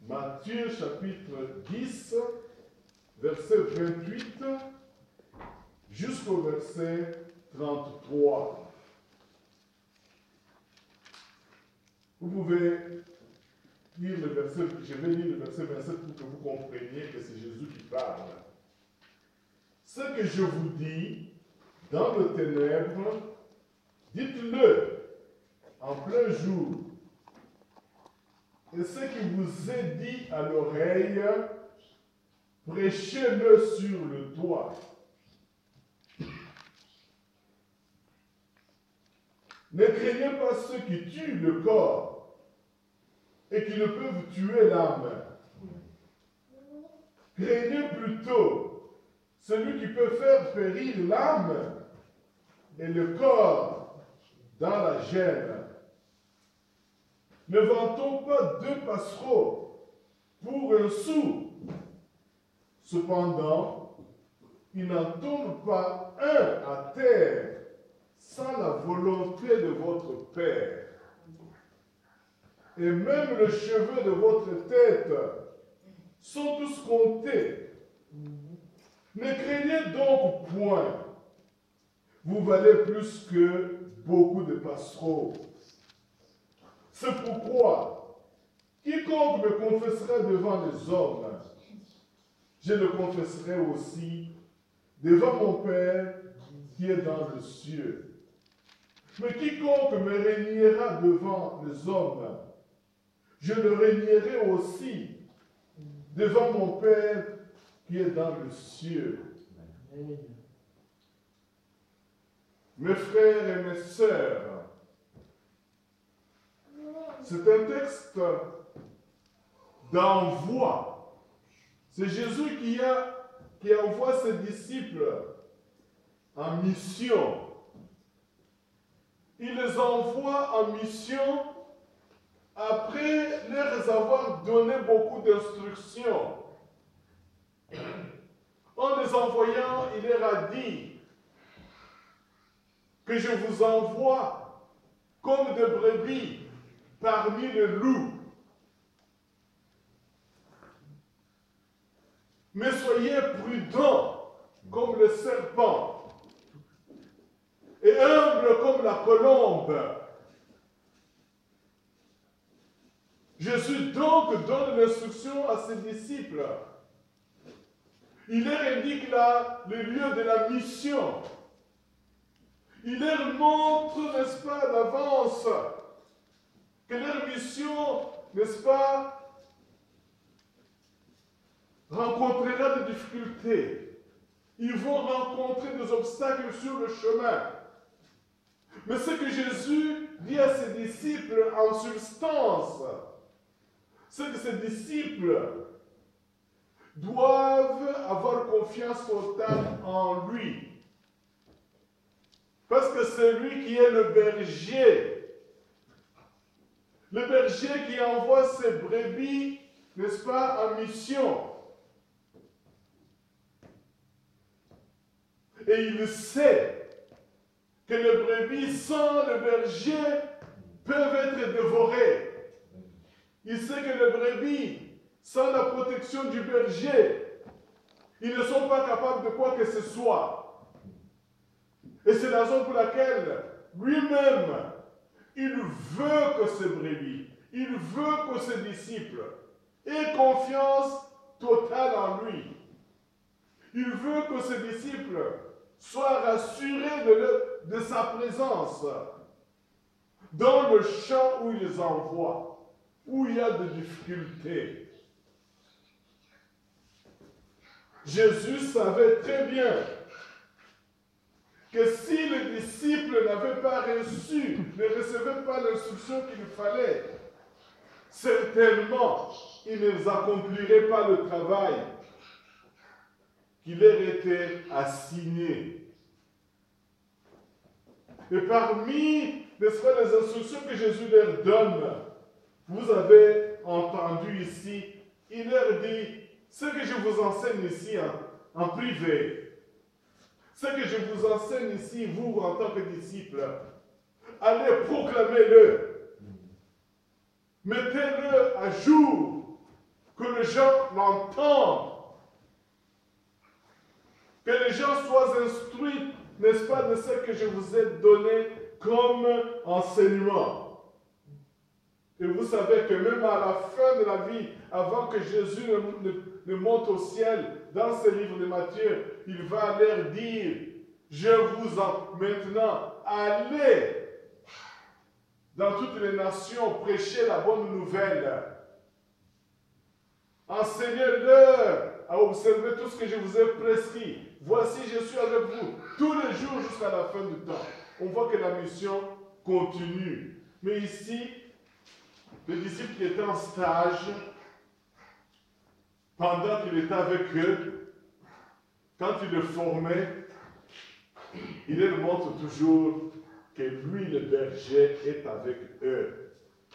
Matthieu chapitre 10, verset 28 jusqu'au verset 33. Vous pouvez lire le verset, je vais lire le verset 27 pour que vous compreniez que c'est Jésus qui parle. Ce que je vous dis dans le ténèbre, dites-le en plein jour. Et ce qui vous est dit à l'oreille, prêchez-le sur le toit. Ne craignez pas ceux qui tuent le corps et qui ne peuvent tuer l'âme. Craignez plutôt celui qui peut faire périr l'âme et le corps dans la gêne. Ne vend-on pas 2 passereaux pour 1 sou? Cependant, il n'en tombe pas un à terre sans la volonté de votre Père. Et même les cheveux de votre tête sont tous comptés. Ne craignez donc point. Vous valez plus que beaucoup de passereaux. C'est pourquoi, quiconque me confessera devant les hommes, je le confesserai aussi devant mon Père qui est dans le cieux. Mais quiconque me régnera devant les hommes, je le régnerai aussi devant mon Père qui est dans le cieux. Mes frères et mes sœurs, c'est un texte d'envoi. C'est Jésus qui envoie ses disciples en mission. Il les envoie en mission après leur avoir donné beaucoup d'instructions. En les envoyant, il leur a dit que je vous envoie comme des brebis parmi les loups. Mais soyez prudents comme le serpent et humbles comme la colombe. Jésus donc donne l'instruction à ses disciples. Il leur indique là le lieu de la mission. Il leur montre, n'est-ce pas, d'avance, que leur mission, n'est-ce pas, rencontrera des difficultés. Ils vont rencontrer des obstacles sur le chemin. Mais ce que Jésus dit à ses disciples en substance, c'est que ses disciples doivent avoir confiance totale en lui. Parce que c'est lui qui est le berger. Le berger qui envoie ses brebis, n'est-ce pas, en mission. Et il sait que les brebis sans le berger peuvent être dévorées. Il sait que les brebis, sans la protection du berger, ils ne sont pas capables de quoi que ce soit. Et c'est la raison pour laquelle lui-même, il veut que ses brebis, il veut que ses disciples aient confiance totale en lui. Il veut que ses disciples soient rassurés de sa présence dans le champ où il les envoie, où il y a des difficultés. Jésus savait très bien que si les disciples n'avaient pas reçu, ne recevaient pas l'instruction qu'il fallait, certainement, ils ne accompliraient pas le travail qui leur était assigné. Et parmi, n'est-ce pas, les instructions que Jésus leur donne, vous avez entendu ici, il leur dit, ce que je vous enseigne ici en privé, ce que je vous enseigne ici, vous, en tant que disciples, allez proclamer-le. Mettez-le à jour que les gens l'entendent, que les gens soient instruits, n'est-ce pas, de ce que je vous ai donné comme enseignement. Et vous savez que même à la fin de la vie, avant que Jésus ne monte au ciel, dans ce livre de Matthieu, il va leur dire, je vous en maintenant, allez dans toutes les nations, prêchez la bonne nouvelle. Enseignez-leur à observer tout ce que je vous ai prescrit. Voici, je suis avec vous tous les jours jusqu'à la fin du temps. On voit que la mission continue. Mais ici, le disciple qui était en stage, pendant qu'il était avec eux, quand il le formait, il leur montre toujours que lui, le berger, est avec eux.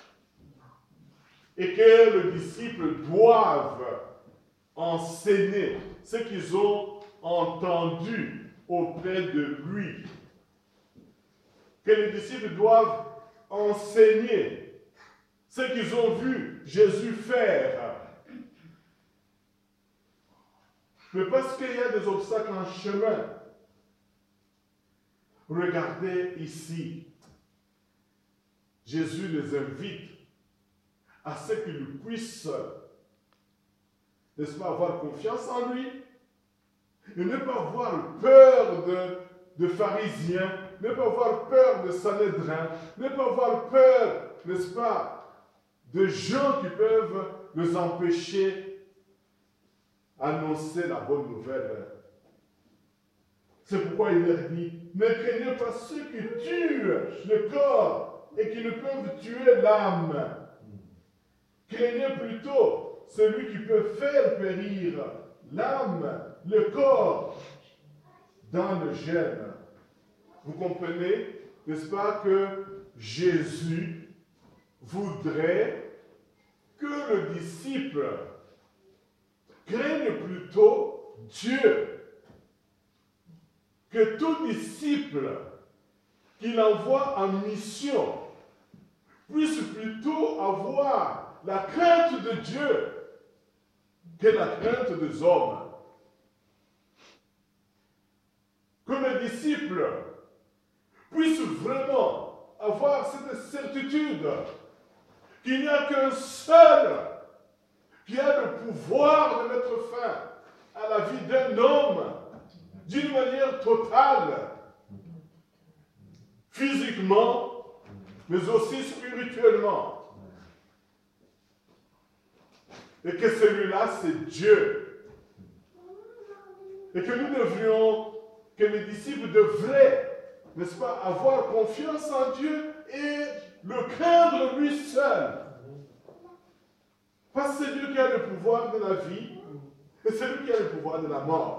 Et que les disciples doivent enseigner ce qu'ils ont entendu auprès de lui. Que les disciples doivent enseigner ce qu'ils ont vu Jésus faire. Mais parce qu'il y a des obstacles en chemin, regardez ici, Jésus les invite à ce qu'ils puissent, n'est-ce pas, avoir confiance en lui, et ne pas avoir peur de pharisiens, ne pas avoir peur de Sanhédrin, ne pas avoir peur, n'est-ce pas, de gens qui peuvent les empêcher d'annoncer la bonne nouvelle. C'est pourquoi il leur dit, ne craignez pas ceux qui tuent le corps et qui ne peuvent tuer l'âme. Craignez plutôt celui qui peut faire périr l'âme, le corps, dans le gène. Vous comprenez, n'est-ce pas, que Jésus voudrait que le disciple craigne plutôt Dieu, que tout disciple qu'il envoie en mission puisse plutôt avoir la crainte de Dieu que la crainte des hommes. Que le disciple puisse vraiment avoir cette certitude qu'il n'y a qu'un seul qui a le pouvoir de mettre fin à la vie d'un homme d'une manière totale, physiquement, mais aussi spirituellement. Et que celui-là, c'est Dieu. Et que nous devrions, que les disciples devraient, n'est-ce pas, avoir confiance en Dieu et le craindre lui seul. Parce que c'est Dieu qui a le pouvoir de la vie et c'est lui qui a le pouvoir de la mort.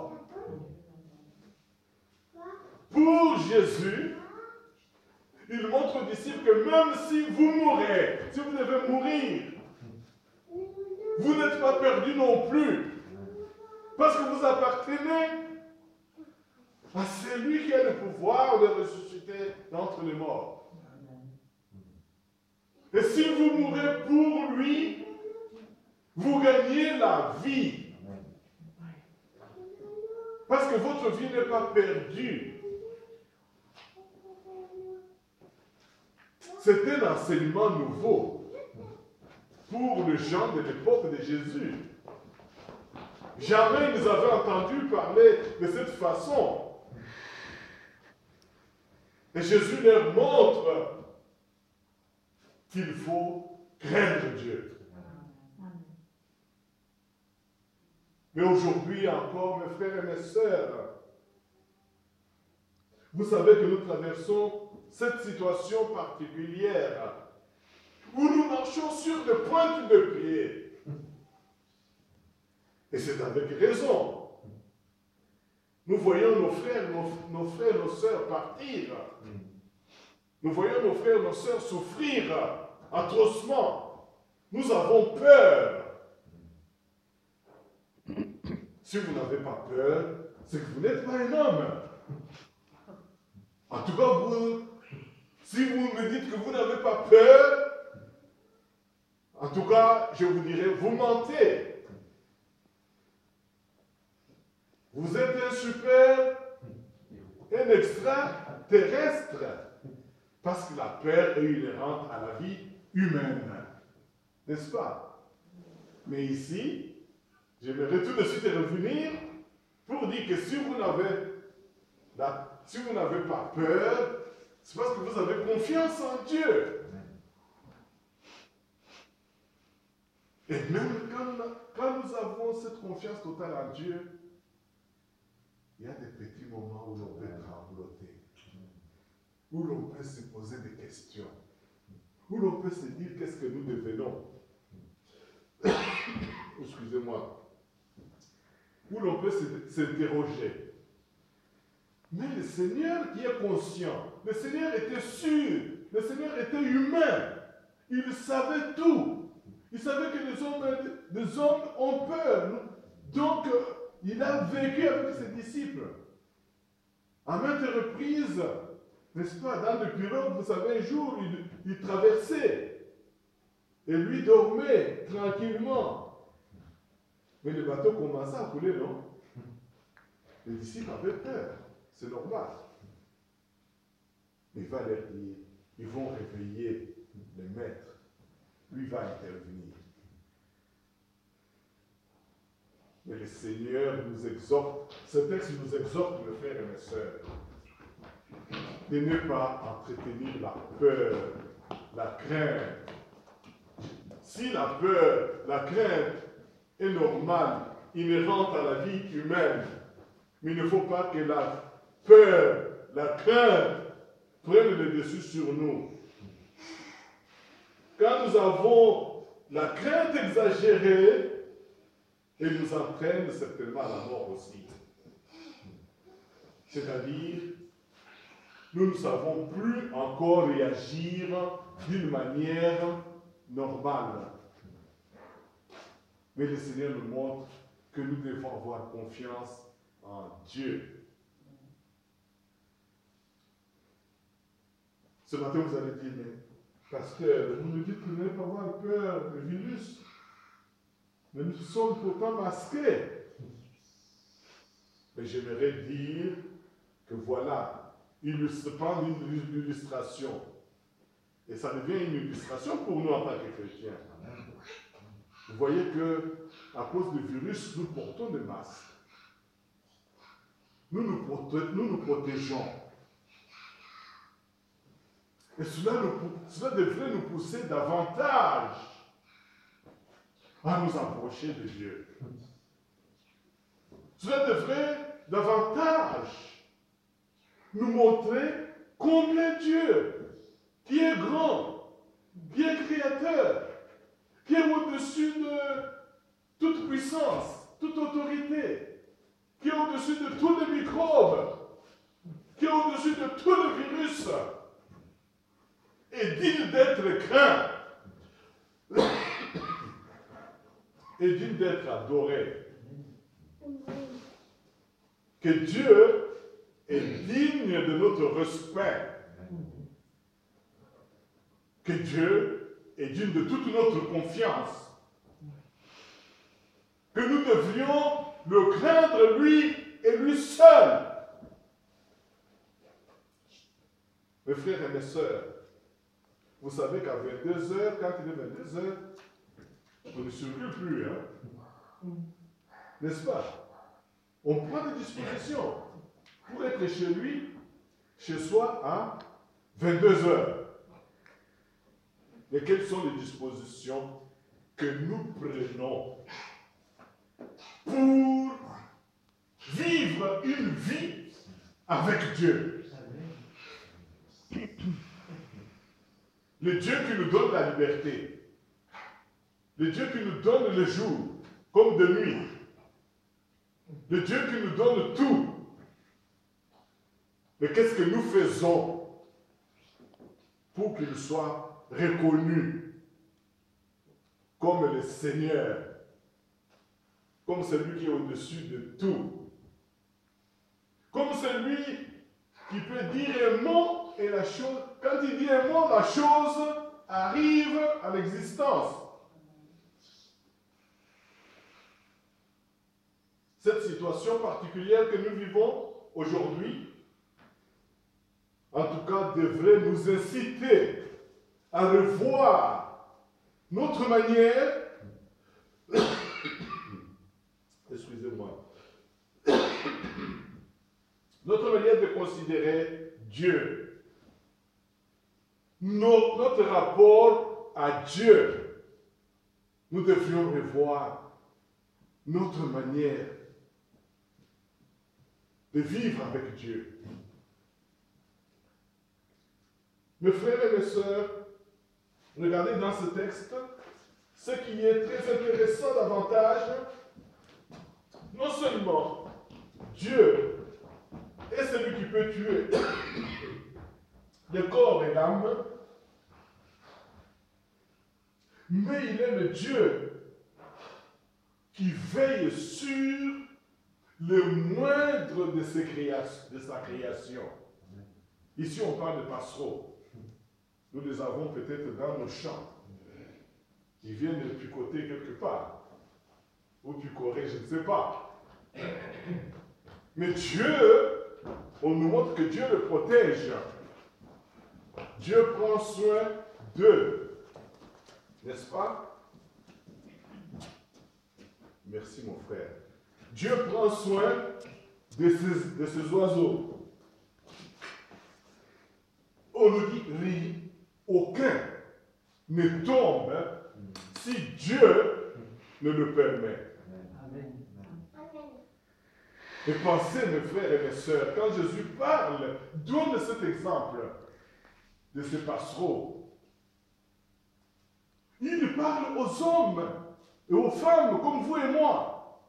Pour Jésus, il montre aux disciples que même si vous mourrez, si vous devez mourir, vous n'êtes pas perdus non plus. Parce que vous appartenez à celui qui a le pouvoir de ressusciter d'entre les morts. Et si vous mourrez pour lui, vous gagnez la vie. Parce que votre vie n'est pas perdue. C'était un enseignement nouveau pour les gens de l'époque de Jésus. Jamais ils avaient entendu parler de cette façon. Et Jésus leur montre qu'il faut craindre Dieu. Mais aujourd'hui encore, mes frères et mes sœurs, vous savez que nous traversons cette situation particulière où nous marchons sur des pointes de pied. Et c'est avec raison. Nous voyons nos frères, nos sœurs partir. Nous voyons nos frères, nos sœurs souffrir atrocement. Nous avons peur. Si vous n'avez pas peur, c'est que vous n'êtes pas un homme. En tout cas, si vous me dites que vous n'avez pas peur, en tout cas, je vous dirais, vous mentez. Vous êtes un super, un extraterrestre. Parce que la peur est inhérente à la vie humaine. N'est-ce pas? Mais ici, j'aimerais tout de suite revenir pour dire que si vous n'avez pas peur, c'est parce que vous avez confiance en Dieu. Et même quand nous avons cette confiance totale en Dieu, il y a des petits moments où l'on peut trembloter, où l'on peut se poser des questions, où l'on peut se dire qu'est-ce que nous devenons. Excusez-moi. Où l'on peut s'interroger. Mais le Seigneur qui est conscient, le Seigneur était sûr, le Seigneur était humain, il savait tout. Il savait que les hommes ont peur. Donc, il a vécu avec ses disciples. À maintes reprises, n'est-ce pas, dans le pirogue, vous savez, un jour, il traversait. Et lui dormait tranquillement. Mais le bateau commençait à couler, non? Les disciples avaient peur. C'est normal. Mais il va leur dire, ils vont réveiller le maître. Lui va intervenir. Mais le Seigneur nous exhorte, ce texte nous exhorte, mes frères et mes sœurs, de ne pas entretenir la peur, la crainte. Si la peur, la crainte est normale, inhérente à la vie humaine, mais il ne faut pas que la peur, la crainte prennent le dessus sur nous. Quand nous avons la crainte exagérée, elle nous entraîne certainement à la mort aussi. C'est-à-dire, nous ne savons plus encore réagir d'une manière normale. Mais le Seigneur nous montre que nous devons avoir confiance en Dieu. Ce matin, vous allez dire, mais pasteur, vous nous dites que vous n'avez pas avoir peur du virus. Mais nous sommes pourtant masqués. Mais j'aimerais dire que voilà, prendre une illustration. Et ça devient une illustration pour nous en tant que chrétiens. Vous voyez que, à cause du virus, nous portons des masques. Nous nous protégeons. Et cela devrait nous pousser davantage à nous approcher de Dieu. Cela devrait davantage nous montrer combien Dieu, qui est grand, qui est créateur, qui est au-dessus de toute puissance, toute autorité, qui est au-dessus de tous les microbes, qui est au-dessus de tous les virus, est digne d'être craint, est digne d'être adoré. Que Dieu est digne de notre respect. Que Dieu est digne de toute notre confiance. Que nous devrions le craindre lui et lui seul. Mes frères et mes sœurs, vous savez qu'à 22h, quand il est 22h, on ne circule plus, hein? N'est-ce pas? On prend des dispositions pour être chez lui, chez soi, à 22h. Mais quelles sont les dispositions que nous prenons pour vivre une vie avec Dieu? Le Dieu qui nous donne la liberté, le Dieu qui nous donne le jour comme de nuit, le Dieu qui nous donne tout. Mais qu'est-ce que nous faisons pour qu'il soit reconnu comme le Seigneur, comme celui qui est au-dessus de tout, comme celui qui peut dire un mot et la chose, quand il dit un mot, la chose arrive à l'existence. cette situation particulière que nous vivons aujourd'hui, en tout cas, devrait nous inciter à revoir notre manière, excusez-moi, notre manière de considérer Dieu, notre rapport à Dieu. Nous devrions revoir notre manière de vivre avec Dieu. Mes frères et mes sœurs, regardez dans ce texte, ce qui est très intéressant davantage, non seulement Dieu est celui qui peut tuer le corps et l'âme, mais il est le Dieu qui veille sur le moindre de sa création. Ici, on parle de passereaux. Nous les avons peut-être dans nos champs. Ils viennent de picoter quelque part. Ou picorer, je ne sais pas. Mais Dieu, on nous montre que Dieu le protège. Dieu prend soin d'eux. N'est-ce pas? Merci mon frère. Dieu prend soin de ces oiseaux. On nous dit, aucun ne tombe si Dieu ne le permet. Amen. Et pensez, mes frères et mes sœurs, quand Jésus parle, donne cet exemple de ces passereaux. Il parle aux hommes et aux femmes comme vous et moi.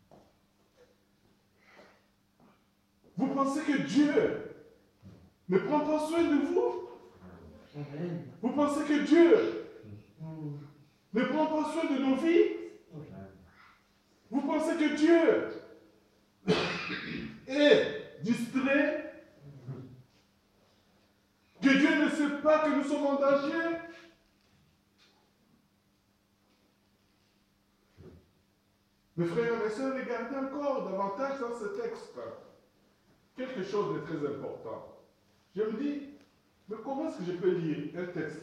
Vous pensez que Dieu ne prend pas soin de vous? Vous pensez que Dieu ne prend pas soin de nos vies? Vous pensez que Dieu est distrait? Que Dieu ne sait pas que nous sommes en danger? Mes frères et mes sœurs, regardez encore davantage dans ce texte quelque chose de très important. Je me dis, mais comment est-ce que je peux lire un texte,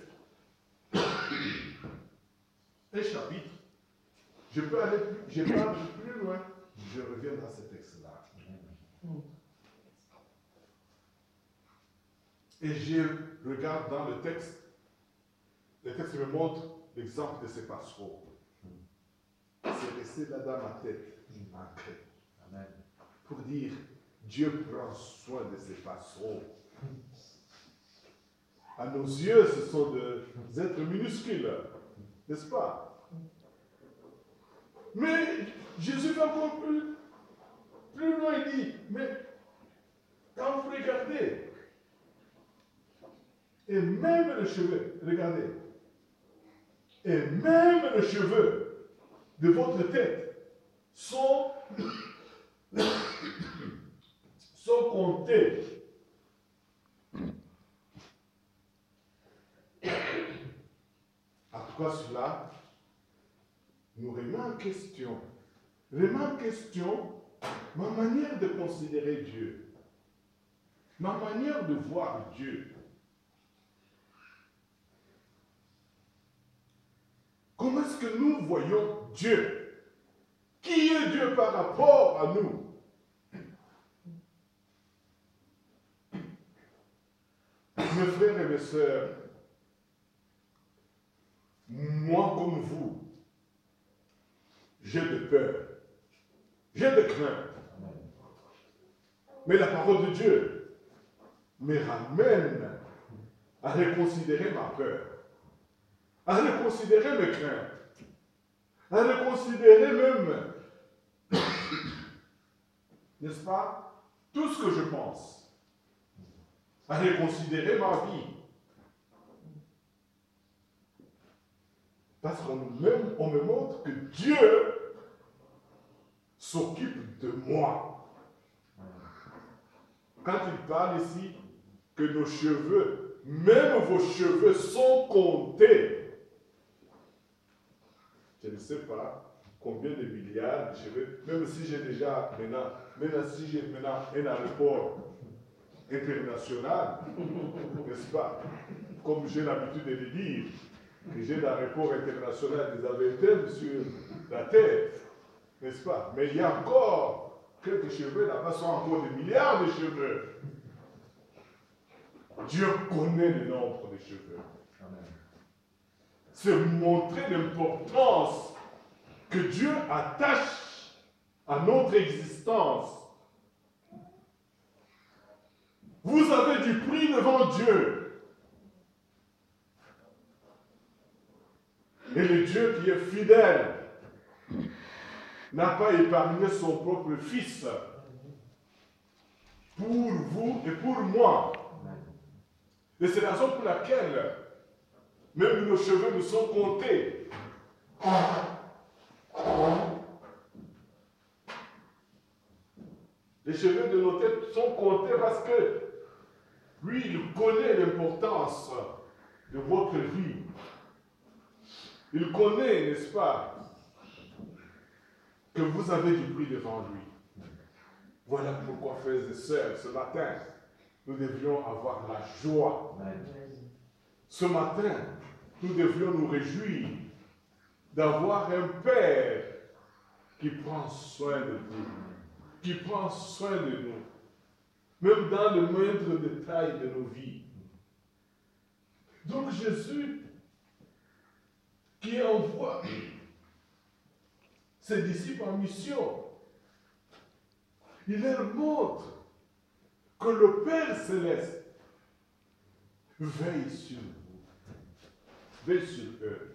un chapitre, je peux aller plus loin, je reviens dans ce texte-là. Et je regarde dans le texte me montre l'exemple de ces passereaux. C'est resté là dans ma tête, ancré. Amen. Pour dire, Dieu prend soin de ses passereaux. À nos yeux, ce sont des êtres minuscules, n'est-ce pas? Mais Jésus va encore plus loin, il dit, mais quand vous regardez, et même les cheveux, regardez, et même les cheveux de votre tête sont comptés. En tout cas, cela nous remet en question. Ma manière de considérer Dieu. Ma manière de voir Dieu. Comment est-ce que nous voyons Dieu? Qui est Dieu par rapport à nous? Mes frères et mes sœurs, moi comme vous, j'ai de peur, j'ai de crainte. Mais la parole de Dieu me ramène à reconsidérer ma peur, à reconsidérer mes craintes, à reconsidérer même, n'est-ce pas, tout ce que je pense, à reconsidérer ma vie. Parce qu'on me montre que Dieu s'occupe de moi. Quand il parle ici que nos cheveux, même vos cheveux sont comptés. Je ne sais pas combien de milliards de cheveux, même si j'ai déjà maintenant si j'ai maintenant un aéroport international, n'est-ce pas? Comme j'ai l'habitude de le dire, que j'ai l'aéroport international des Aventel sur la terre, n'est-ce pas? Mais il y a encore quelques cheveux, là-bas sont encore des milliards de cheveux. Dieu connaît le nombre de cheveux. C'est montrer l'importance que Dieu attache à notre existence. Vous avez du prix devant Dieu. Et le Dieu qui est fidèle n'a pas épargné son propre Fils pour vous et pour moi. Et c'est la raison pour laquelle même nos cheveux nous sont comptés. Les cheveux de nos têtes sont comptés parce que lui, il connaît l'importance de votre vie. Il connaît, n'est-ce pas, que vous avez du prix devant lui. Voilà pourquoi, frères et sœurs, ce matin, nous devrions avoir la joie. Ce matin, nous devrions nous réjouir d'avoir un Père qui prend soin de vous, qui prend soin de nous, même dans le moindre détail de nos vies. Donc Jésus, qui envoie ses disciples en mission, il leur montre que le Père céleste veille sur vous, veille sur eux.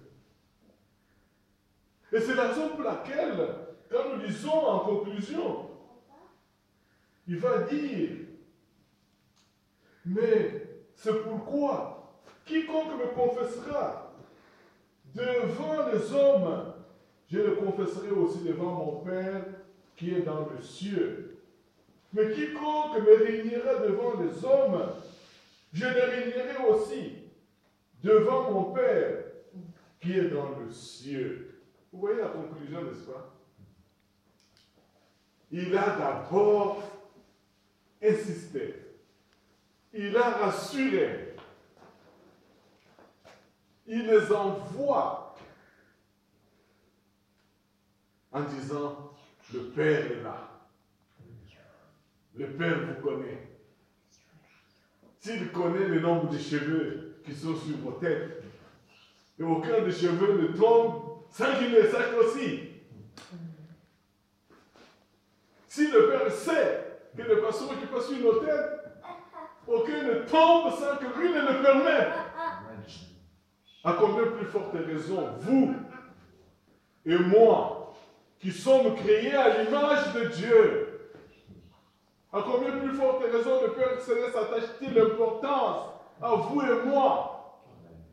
Et c'est la raison pour laquelle, quand nous lisons en conclusion, il va dire, mais c'est pourquoi quiconque me confessera devant les hommes, je le confesserai aussi devant mon Père qui est dans le ciel. Mais quiconque me réunira devant les hommes, je le réunirai aussi devant mon Père qui est dans le ciel. Vous voyez la conclusion, n'est-ce pas? Il a d'abord insisté. Il a rassuré. Il les envoie en disant, le Père est là. Le Père vous connaît. S'il connaît le nombre de cheveux qui sont sur vos têtes, et aucun des cheveux ne tombe sans qu'il les sache aussi. Si le Père sait que les personnes qui passent sur nos têtes, aucun ne tombe sans que lui ne le permette. À combien plus forte raison, vous et moi, qui sommes créés à l'image de Dieu, à combien plus forte raison le Père Céleste attache-t-il l'importance à vous et moi?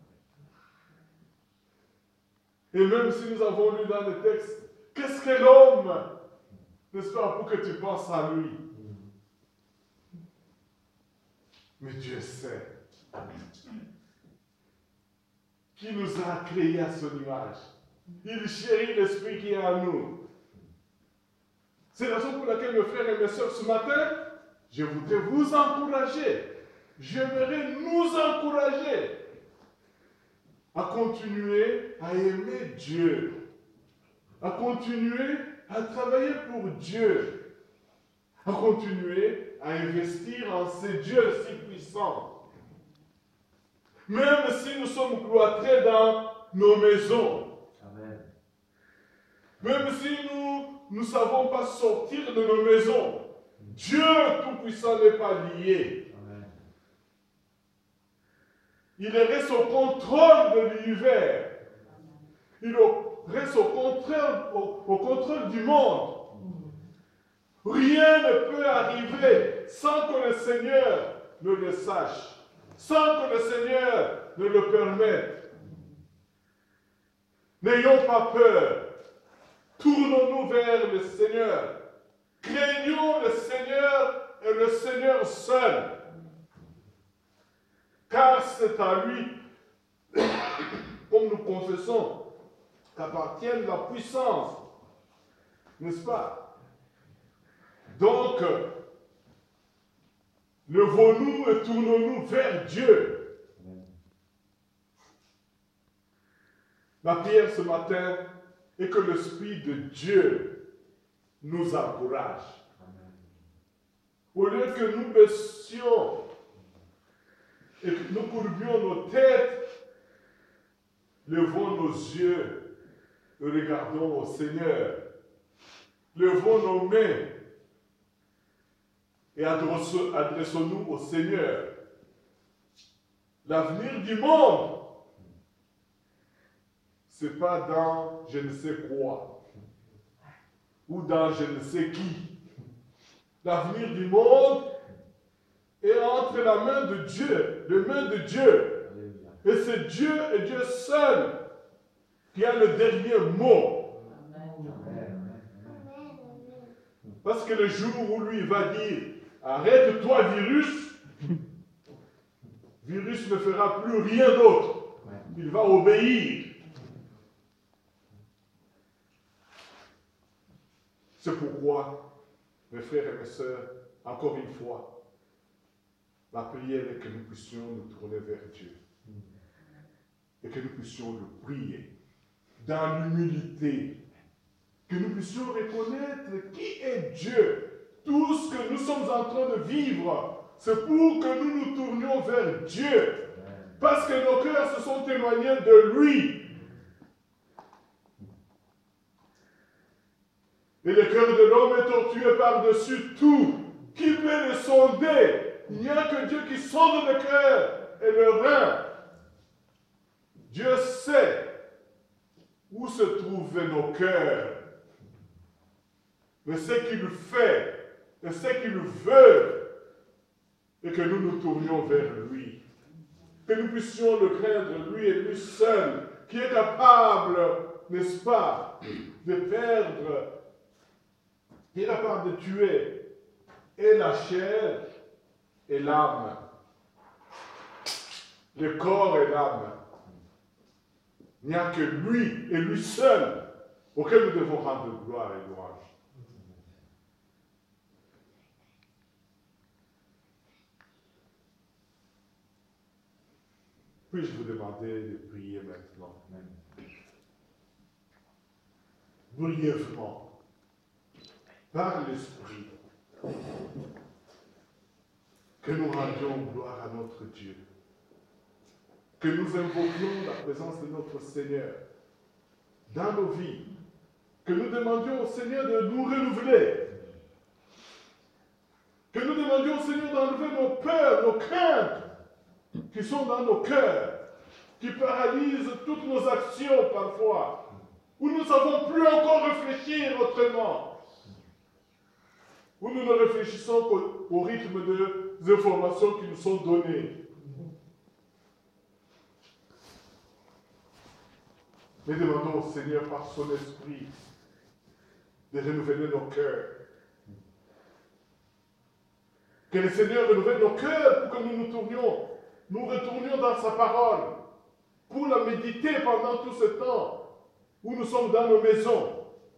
Et même si nous avons lu dans le texte, qu'est-ce que l'homme, n'est-ce pas, pour que tu penses à lui? Mais Dieu sait qui nous a créés à son image. Il chérit l'esprit qui est en nous. C'est la raison pour laquelle, mes frères et mes sœurs, ce matin, je voudrais vous encourager. J'aimerais nous encourager à continuer à aimer Dieu, à continuer à travailler pour Dieu, à continuer à investir en ces dieux si puissants. Même si nous sommes cloîtrés dans nos maisons, amen. Même si nous ne savons pas sortir de nos maisons, Dieu Tout-Puissant n'est pas lié. Amen. Il reste au contrôle de l'univers. Il reste au contrôle du monde. Rien ne peut arriver sans que le Seigneur ne le sache, sans que le Seigneur ne le permette. N'ayons pas peur. Tournons-nous vers le Seigneur. Craignons le Seigneur et le Seigneur seul. Car c'est à lui, comme nous confessons, qu'appartiennent la puissance, N'est-ce pas? Donc, levons-nous et tournons-nous vers Dieu. Ma prière ce matin est que l'Esprit de Dieu nous encourage. Au lieu que nous baissions et que nous courbions nos têtes, levons nos yeux et regardons au Seigneur. Levons nos mains et adressons-nous au Seigneur. L'avenir du monde, ce n'est pas dans je ne sais quoi ou dans je ne sais qui. L'avenir du monde est entre la main de Dieu, les mains de Dieu. Et c'est Dieu et Dieu seul qui a le dernier mot. Parce que le jour où lui va dire, arrête-toi virus, virus ne fera plus rien d'autre. Il va obéir. C'est pourquoi, mes frères et mes sœurs, encore une fois, ma prière est que nous puissions nous tourner vers Dieu. Et que nous puissions le prier dans l'humilité. Que nous puissions reconnaître qui est Dieu. Tout ce que nous sommes en train de vivre, c'est pour que nous nous tournions vers Dieu. Parce que nos cœurs se sont éloignés de lui. Et le cœur de l'homme est tortueux par-dessus tout. Qui peut le sonder? Il n'y a que Dieu qui sonde le cœur et le rein. Dieu sait où se trouvent nos cœurs. Mais ce qu'il fait et ce qu'il veut, et que nous nous tournions vers lui. Que nous puissions le craindre, lui et lui seul, qui est capable, n'est-ce pas, de perdre, qui est capable de tuer et la chair et l'âme, le corps et l'âme. Il n'y a que lui et lui seul auquel nous devons rendre gloire et louange. Puis-je vous demander de prier maintenant? Brièvement, par l'Esprit, que nous rendions gloire à notre Dieu, que nous invoquions la présence de notre Seigneur dans nos vies, que nous demandions au Seigneur de nous renouveler, que nous demandions au Seigneur d'enlever nos peurs, nos craintes qui sont dans nos cœurs, qui paralysent toutes nos actions parfois, où nous ne savons plus encore réfléchir autrement, où nous ne réfléchissons qu'au rythme des informations qui nous sont données. Mais demandons au Seigneur par son esprit de renouveler nos cœurs. Que le Seigneur renouvelle nos cœurs pour que nous retournions dans sa parole, pour la méditer pendant tout ce temps où nous sommes dans nos maisons.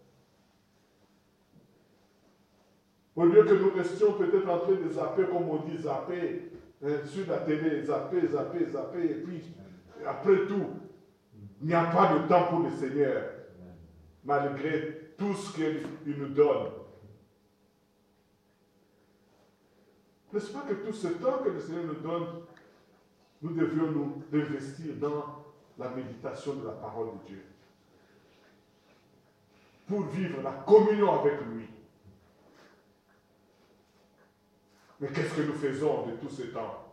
Au lieu que nous restions peut-être en train de zapper, comme on dit, zapper, sur la télé, zapper, et puis après tout, il n'y a pas de temps pour le Seigneur, malgré tout ce qu'il nous donne. N'est-ce pas que tout ce temps que le Seigneur nous donne, nous devions nous investir dans la méditation de la parole de Dieu, pour vivre la communion avec lui. Mais qu'est-ce que nous faisons de tout ce temps?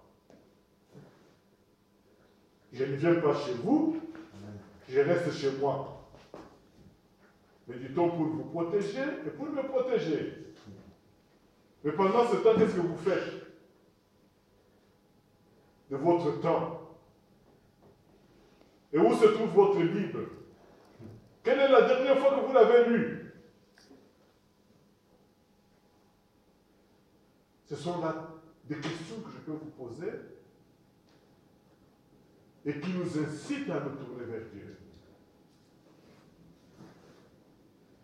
Je ne viens pas chez vous, je reste chez moi. Mais dit-on pour vous protéger et pour me protéger. Mais pendant ce temps, qu'est-ce que vous faites de votre temps? Et où se trouve votre Bible? Quelle est la dernière fois que vous l'avez lue? Ce sont là des questions que je peux vous poser et qui nous incitent à nous tourner vers Dieu.